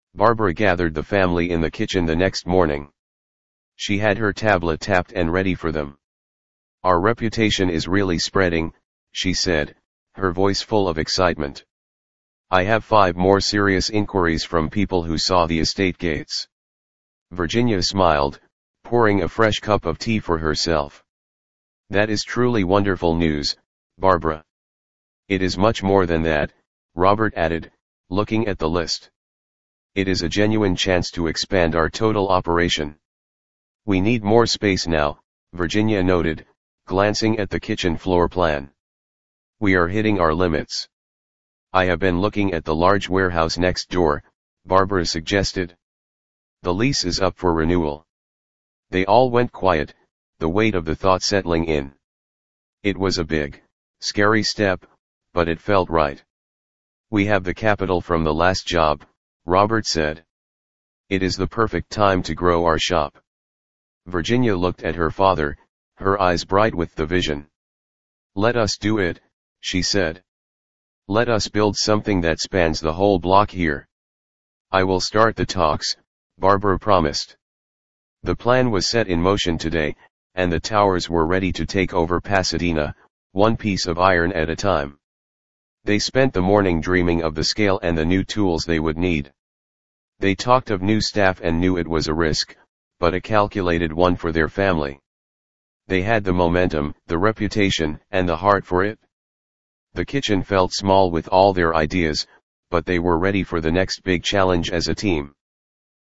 Barbara gathered the family in the kitchen the next morning. She had her tablet tapped and ready for them. "Our reputation is really spreading," she said, her voice full of excitement. "I have 5 more serious inquiries from people who saw the estate gates." Virginia smiled, pouring a fresh cup of tea for herself. "That is truly wonderful news, Barbara." "It is much more than that," Robert added, looking at the list. "It is a genuine chance to expand our total operation." "We need more space now," Virginia noted, glancing at the kitchen floor plan. "We are hitting our limits." "I have been looking at the large warehouse next door," Barbara suggested. "The lease is up for renewal." They all went quiet, the weight of the thought settling in. It was a big, scary step, but it felt right. "We have the capital from the last job," Robert said. "It is the perfect time to grow our shop." Virginia looked at her father, her eyes bright with the vision. "Let us do it," she said. "Let us build something that spans the whole block here." "I will start the talks," Barbara promised. The plan was set in motion today, and the towers were ready to take over Pasadena, one piece of iron at a time. They spent the morning dreaming of the scale and the new tools they would need. They talked of new staff and knew it was a risk, but a calculated one for their family. They had the momentum, the reputation, and the heart for it. The kitchen felt small with all their ideas, but they were ready for the next big challenge as a team.